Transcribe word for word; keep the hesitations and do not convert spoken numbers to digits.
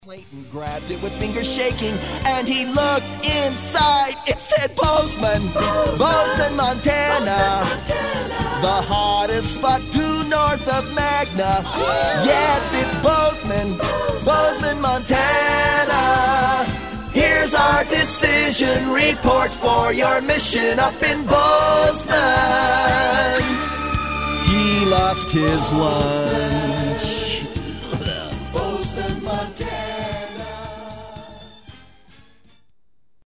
Clayton grabbed it with fingers shaking, and he looked inside. It said Bozeman, Bozeman, Montana, the hottest spot due north of Magna. Yes, it's Bozeman, Bozeman, Montana. Here's our decision report for your mission up in Bozeman. He lost his lunch.